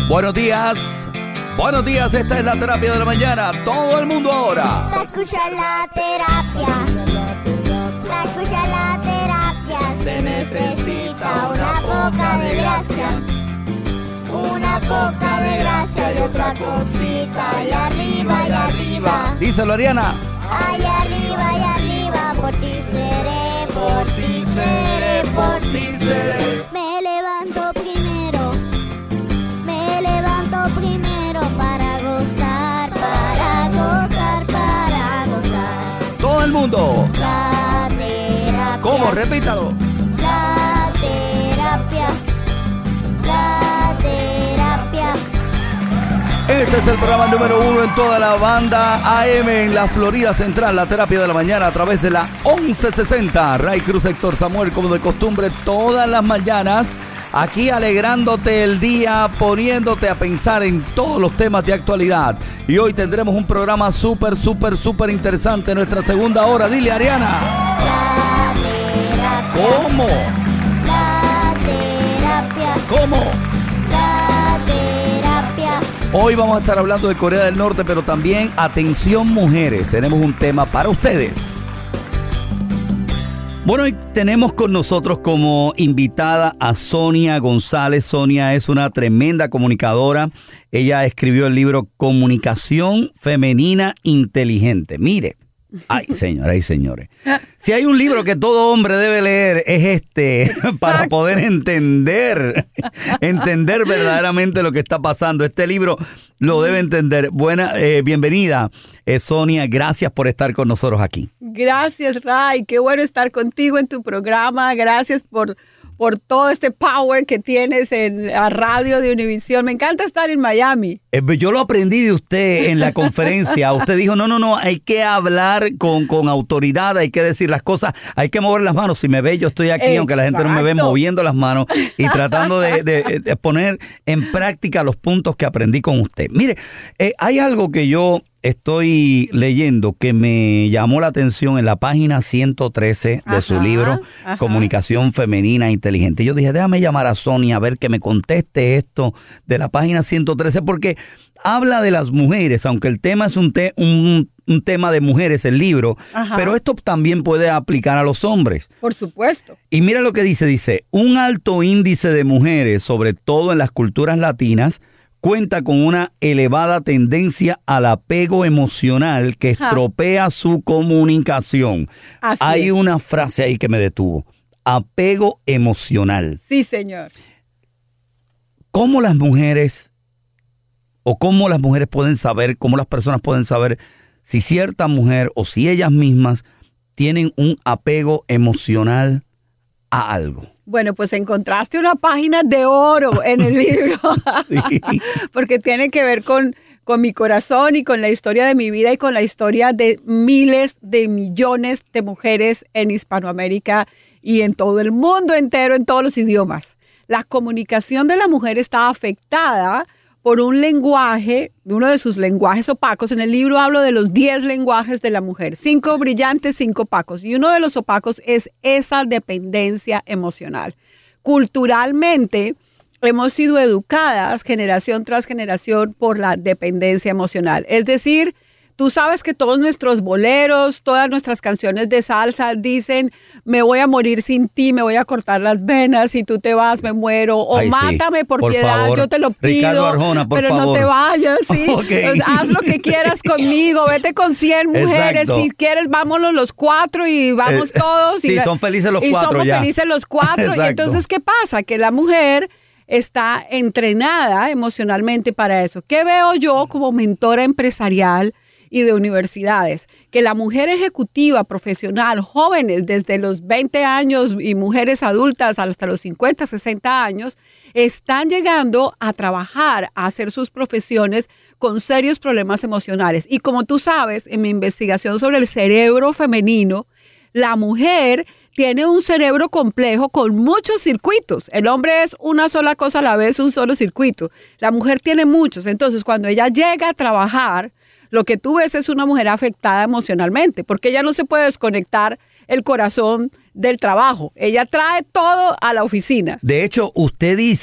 Buenos días. Buenos días, esta es la terapia de la mañana. Todo el mundo ahora. Escucha la terapia. Escucha la terapia. Se necesita una poca de gracia. Una poca de gracia y otra cosita. Y arriba, y arriba. Díselo, Ariana. Ay, arriba, y arriba. Por ti seré, por ti seré, por ti seré. Me levanto primero. Me levanto primero para gozar, para gozar, para gozar. Todo el mundo. La terapia. ¿Cómo? Repítalo. La terapia. La terapia. Este es el programa número 1 en toda la banda AM en la Florida Central, la terapia de la mañana a través de la 1160. Ray Cruz, Héctor Samuel, como de costumbre, todas las mañanas, aquí alegrándote el día, poniéndote a pensar en todos los temas de actualidad. Y hoy tendremos un programa súper interesante en nuestra segunda hora. Dile, Ariana. La terapia. ¿Cómo? La terapia. ¿Cómo? La terapia. Hoy vamos a estar hablando de Corea del Norte, pero también, atención mujeres, tenemos un tema para ustedes. Bueno, hoy tenemos con nosotros como invitada a Sonia González. Sonia es una tremenda comunicadora. Ella escribió el libro Comunicación Femenina Inteligente. Mire, ay, señoras y señores, si hay un libro que todo hombre debe leer es este, para poder entender verdaderamente lo que está pasando. Este libro lo debe entender. Bienvenida, Sonia, gracias por estar con nosotros aquí. Gracias, Ray, qué bueno estar contigo en tu programa. Gracias por todo este power que tienes en la radio de Univisión. Me encanta estar en Miami. Yo lo aprendí de usted en la conferencia. Usted dijo, no, hay que hablar con autoridad, hay que decir las cosas, hay que mover las manos. Si me ve, yo estoy aquí, exacto, aunque la gente no me ve, moviendo las manos y tratando de poner en práctica los puntos que aprendí con usted. Mire, hay algo que yo estoy leyendo que me llamó la atención en la página 113 de su libro, Comunicación Femenina Inteligente. Yo dije, déjame llamar a Sonia a ver que me conteste esto de la página 113, porque habla de las mujeres, aunque el tema es un tema de mujeres, el libro, pero esto también puede aplicar a los hombres. Por supuesto. Y mira lo que dice, un alto índice de mujeres, sobre todo en las culturas latinas, cuenta con una elevada tendencia al apego emocional que estropea su comunicación. Hay una frase ahí que me detuvo. Apego emocional. Sí, señor. ¿Cómo las mujeres pueden saber, cómo las personas pueden saber si cierta mujer o si ellas mismas tienen un apego emocional a algo? Bueno, pues encontraste una página de oro en el libro. Sí. Porque tiene que ver con mi corazón y con la historia de mi vida y con la historia de miles de millones de mujeres en Hispanoamérica y en todo el mundo entero, en todos los idiomas. La comunicación de la mujer está afectada por un lenguaje, uno de sus lenguajes opacos. En el libro hablo de los 10 lenguajes de la mujer, 5 brillantes, 5 opacos. Y uno de los opacos es esa dependencia emocional. Culturalmente hemos sido educadas generación tras generación por la dependencia emocional. Es decir, tú sabes que todos nuestros boleros, todas nuestras canciones de salsa dicen, me voy a morir sin ti, me voy a cortar las venas, si tú te vas me muero, o ay, mátame sí, por piedad, favor. Yo te lo pido, Ricardo Arjona, pero favor. No te vayas, ¿sí? Okay. Pues, haz lo que quieras conmigo, vete con 100 mujeres, exacto. Si quieres vámonos los 4 y vamos todos. Sí, son felices los 4 ya. Y somos felices los 4, y entonces, ¿qué pasa? Que la mujer está entrenada emocionalmente para eso. ¿Qué veo yo como mentora empresarial y de universidades? Que la mujer ejecutiva, profesional, jóvenes desde los 20 años y mujeres adultas hasta los 50, 60 años, están llegando a trabajar, a hacer sus profesiones con serios problemas emocionales. Y como tú sabes, en mi investigación sobre el cerebro femenino, la mujer tiene un cerebro complejo con muchos circuitos. El hombre es una sola cosa a la vez, un solo circuito. La mujer tiene muchos. Entonces, cuando ella llega a trabajar, lo que tú ves es una mujer afectada emocionalmente, porque ella no se puede desconectar el corazón del trabajo. Ella trae todo a la oficina. De hecho, usted dice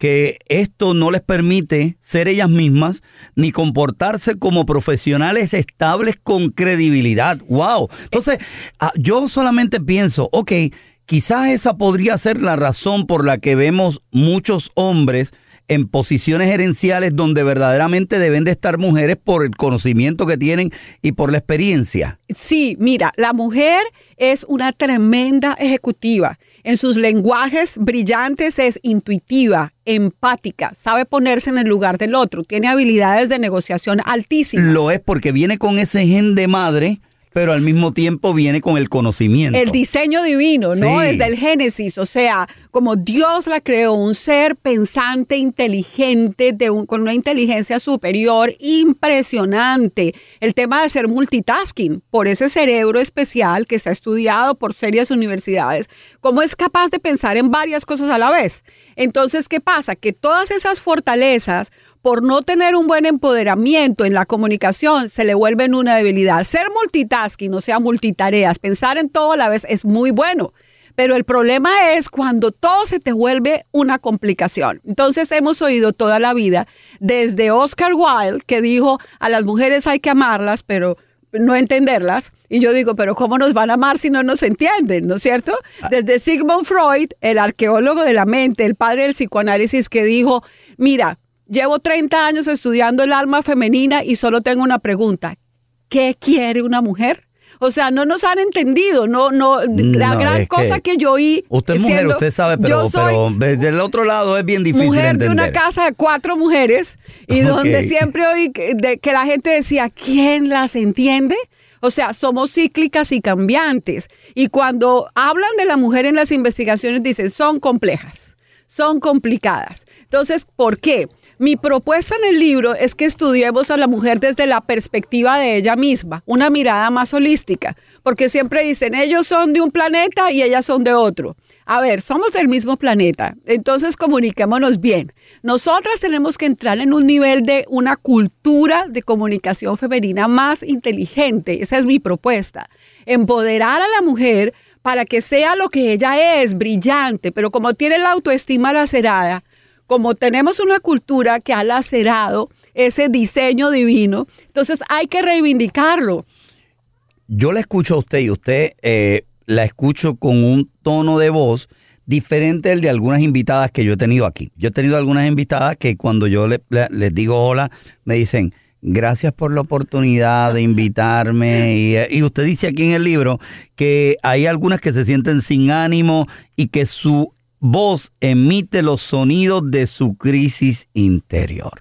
que esto no les permite ser ellas mismas ni comportarse como profesionales estables con credibilidad. ¡Wow! Entonces, yo solamente pienso, ok, quizás esa podría ser la razón por la que vemos muchos hombres en posiciones gerenciales donde verdaderamente deben de estar mujeres por el conocimiento que tienen y por la experiencia. Sí, mira, la mujer es una tremenda ejecutiva. En sus lenguajes brillantes es intuitiva, empática, sabe ponerse en el lugar del otro, tiene habilidades de negociación altísimas. Lo es porque viene con ese gen de madre, pero al mismo tiempo viene con el conocimiento. El diseño divino, ¿no? Sí. Desde el Génesis, o sea, como Dios la creó, un ser pensante, inteligente, con una inteligencia superior impresionante. El tema de ser multitasking, por ese cerebro especial que está estudiado por serias universidades, cómo es capaz de pensar en varias cosas a la vez. Entonces, ¿qué pasa? Que todas esas fortalezas, por no tener un buen empoderamiento en la comunicación, se le vuelven una debilidad. Ser multitasking, o sea, multitareas, pensar en todo a la vez es muy bueno. Pero el problema es cuando todo se te vuelve una complicación. Entonces hemos oído toda la vida, desde Oscar Wilde, que dijo, a las mujeres hay que amarlas, pero no entenderlas. Y yo digo, pero ¿cómo nos van a amar si no nos entienden? ¿No es cierto? Desde Sigmund Freud, el arqueólogo de la mente, el padre del psicoanálisis, que dijo, mira, llevo 30 años estudiando el alma femenina y solo tengo una pregunta. ¿Qué quiere una mujer? O sea, no nos han entendido. La gran cosa que yo oí. Usted es mujer, usted sabe, pero desde el otro lado es bien difícil mujer entender. De una casa de 4 mujeres y donde siempre oí que la gente decía, ¿quién las entiende? O sea, somos cíclicas y cambiantes. Y cuando hablan de la mujer en las investigaciones, dicen, son complejas, son complicadas. Entonces, ¿por qué? Mi propuesta en el libro es que estudiemos a la mujer desde la perspectiva de ella misma, una mirada más holística, porque siempre dicen, ellos son de un planeta y ellas son de otro. A ver, somos del mismo planeta, entonces comuniquémonos bien. Nosotras tenemos que entrar en un nivel de una cultura de comunicación femenina más inteligente, esa es mi propuesta. Empoderar a la mujer para que sea lo que ella es, brillante, pero como tiene la autoestima lacerada, como tenemos una cultura que ha lacerado ese diseño divino, entonces hay que reivindicarlo. Yo la escucho a usted y usted la escucho con un tono de voz diferente al de algunas invitadas que yo he tenido aquí. Yo he tenido algunas invitadas que cuando yo les digo hola, me dicen, gracias por la oportunidad de invitarme. Y usted dice aquí en el libro que hay algunas que se sienten sin ánimo y que su voz emite los sonidos de su crisis interior.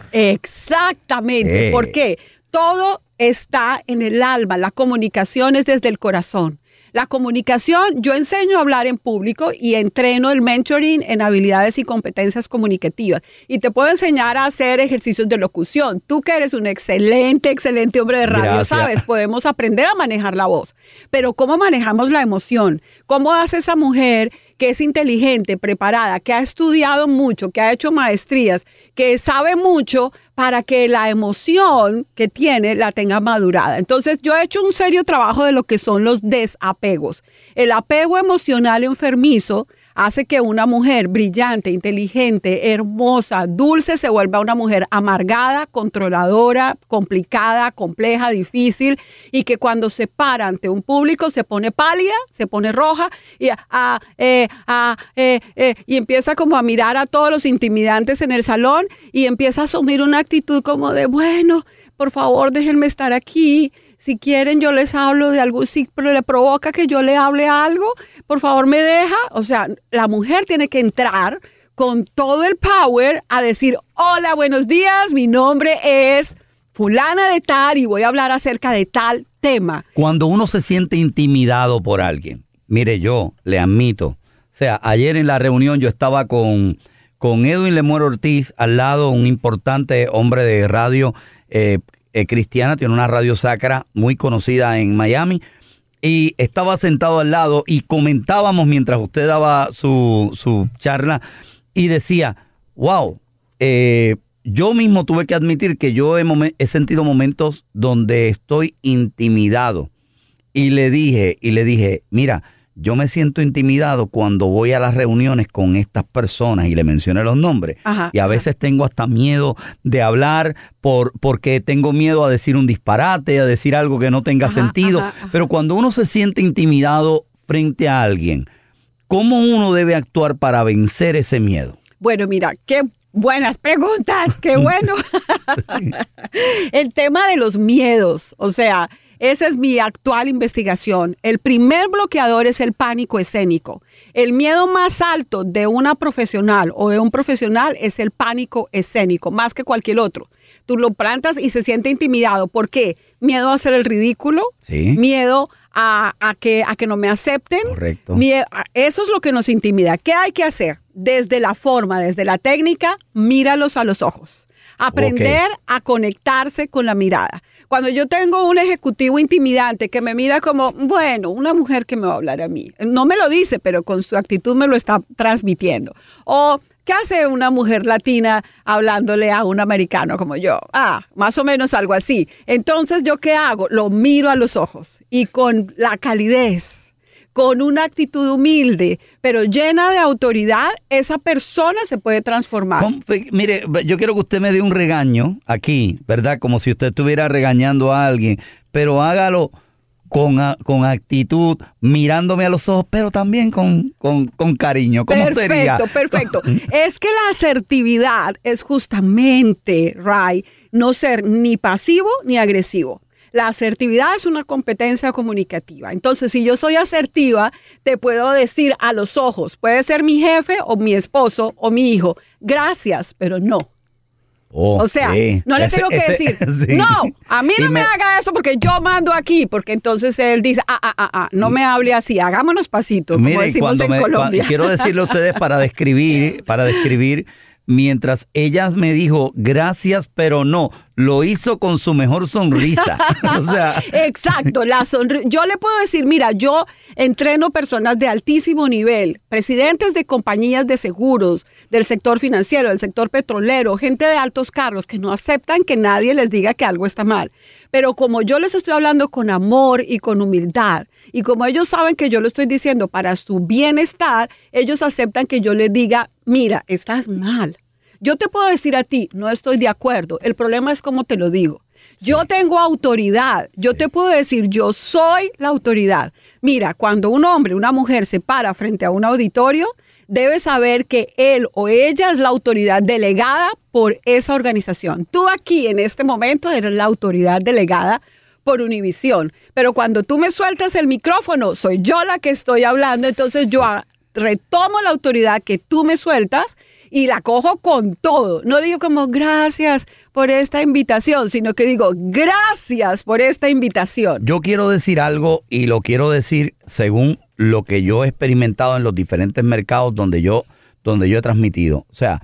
Exactamente, porque todo está en el alma, la comunicación es desde el corazón. La comunicación, yo enseño a hablar en público y entreno el mentoring en habilidades y competencias comunicativas. Y te puedo enseñar a hacer ejercicios de locución. Tú que eres un excelente hombre de radio, gracias. Sabes, podemos aprender a manejar la voz. Pero ¿cómo manejamos la emoción? ¿Cómo hace esa mujer que es inteligente, preparada, que ha estudiado mucho, que ha hecho maestrías, que sabe mucho para que la emoción que tiene la tenga madurada? Entonces, yo he hecho un serio trabajo de lo que son los desapegos. El apego emocional enfermizo hace que una mujer brillante, inteligente, hermosa, dulce, se vuelva una mujer amargada, controladora, complicada, compleja, difícil, y que cuando se para ante un público se pone pálida, se pone roja y empieza como a mirar a todos los intimidantes en el salón y empieza a asumir una actitud como de, bueno, por favor, déjenme estar aquí. Si quieren, yo les hablo de algo, si le provoca que yo le hable algo, por favor me deja. O sea, la mujer tiene que entrar con todo el power a decir, hola, buenos días, mi nombre es fulana de tal y voy a hablar acerca de tal tema. Cuando uno se siente intimidado por alguien, mire, yo le admito, o sea, ayer en la reunión yo estaba con Edwin Lemuero Ortiz, al lado un importante hombre de radio cristiana, tiene una radio sacra muy conocida en Miami, y estaba sentado al lado y comentábamos mientras usted daba su charla y decía, wow, yo mismo tuve que admitir que yo he sentido momentos donde estoy intimidado y le dije, mira, yo me siento intimidado cuando voy a las reuniones con estas personas y le mencioné los nombres. Ajá, y a veces tengo hasta miedo de hablar porque tengo miedo a decir un disparate, a decir algo que no tenga sentido. Pero cuando uno se siente intimidado frente a alguien, ¿cómo uno debe actuar para vencer ese miedo? Bueno, mira, qué buenas preguntas, qué bueno. El tema de los miedos, o sea, esa es mi actual investigación. El primer bloqueador es el pánico escénico. El miedo más alto de una profesional o de un profesional es el pánico escénico, más que cualquier otro. Tú lo plantas y se siente intimidado. ¿Por qué? Miedo a hacer el ridículo, sí. Miedo a que no me acepten. Correcto. Eso es lo que nos intimida. ¿Qué hay que hacer? Desde la forma, desde la técnica, míralos a los ojos. Aprender a conectarse con la mirada. Cuando yo tengo un ejecutivo intimidante que me mira como, bueno, una mujer que me va a hablar a mí. No me lo dice, pero con su actitud me lo está transmitiendo. O, ¿qué hace una mujer latina hablándole a un americano como yo? Más o menos algo así. Entonces, ¿yo qué hago? Lo miro a los ojos y con la calidez, con una actitud humilde, pero llena de autoridad, esa persona se puede transformar. Mire, yo quiero que usted me dé un regaño aquí, ¿verdad? Como si usted estuviera regañando a alguien, pero hágalo con actitud, mirándome a los ojos, pero también con cariño. ¿Cómo sería? Perfecto. Es que la asertividad es justamente, Ray, no ser ni pasivo ni agresivo. La asertividad es una competencia comunicativa. Entonces, si yo soy asertiva, te puedo decir a los ojos, puede ser mi jefe o mi esposo o mi hijo, gracias, pero no. O sea, no le tengo que decir, sí. No, a mí no me haga eso porque yo mando aquí, porque entonces él dice, no me hable así, hagámonos pasitos, como decimos en Colombia. Quiero decirle a ustedes para describir, mientras ella me dijo gracias, pero no, lo hizo con su mejor sonrisa. O sea. Exacto, yo le puedo decir, mira, yo entreno personas de altísimo nivel, presidentes de compañías de seguros, del sector financiero, del sector petrolero, gente de altos cargos que no aceptan que nadie les diga que algo está mal. Pero como yo les estoy hablando con amor y con humildad, y como ellos saben que yo lo estoy diciendo para su bienestar, ellos aceptan que yo les diga, mira, estás mal. Yo te puedo decir a ti, no estoy de acuerdo. El problema es cómo te lo digo. Yo tengo autoridad. Yo te puedo decir, yo soy la autoridad. Mira, cuando un hombre, una mujer se para frente a un auditorio, debe saber que él o ella es la autoridad delegada por esa organización. Tú aquí, en este momento, eres la autoridad delegada por Univisión. Pero cuando tú me sueltas el micrófono, soy yo la que estoy hablando. Entonces yo retomo la autoridad que tú me sueltas y la cojo con todo. No digo como gracias por esta invitación, sino que digo gracias por esta invitación. Yo quiero decir algo y lo quiero decir según lo que yo he experimentado en los diferentes mercados donde yo he transmitido. O sea,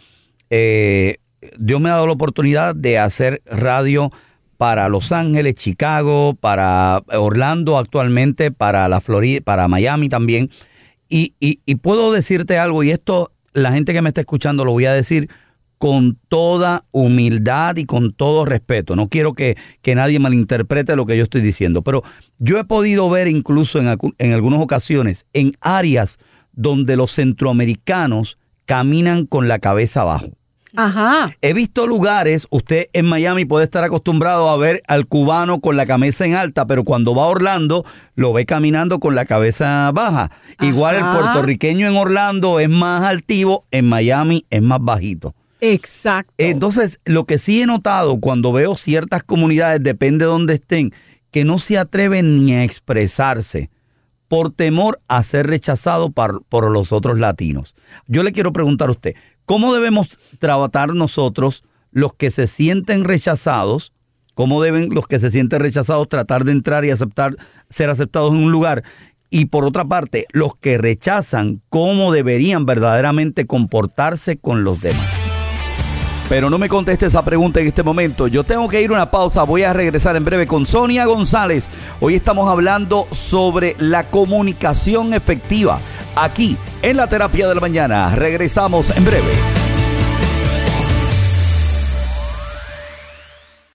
Dios me ha dado la oportunidad de hacer radio para Los Ángeles, Chicago, para Orlando actualmente, para la Florida, para Miami también. Y puedo decirte algo, y esto la gente que me está escuchando lo voy a decir con toda humildad y con todo respeto. No quiero que nadie malinterprete lo que yo estoy diciendo, pero yo he podido ver incluso en algunas ocasiones en áreas donde los centroamericanos caminan con la cabeza abajo. Ajá. He visto lugares, usted en Miami puede estar acostumbrado a ver al cubano con la cabeza en alta, pero cuando va a Orlando lo ve caminando con la cabeza baja. Ajá. Igual el puertorriqueño en Orlando es más altivo, en Miami es más bajito. Exacto. Entonces, lo que sí he notado cuando veo ciertas comunidades, depende de dónde estén, que no se atreven ni a expresarse por temor a ser rechazados por los otros latinos. Yo le quiero preguntar a usted, ¿cómo debemos tratar nosotros los que se sienten rechazados? ¿Cómo deben los que se sienten rechazados tratar de entrar y ser aceptados en un lugar? Y por otra parte, los que rechazan, ¿cómo deberían verdaderamente comportarse con los demás? Pero no me conteste esa pregunta en este momento. Yo tengo que ir a una pausa. Voy a regresar en breve con Sonia González. Hoy estamos hablando sobre la comunicación efectiva aquí en la Terapia de la Mañana. Regresamos en breve.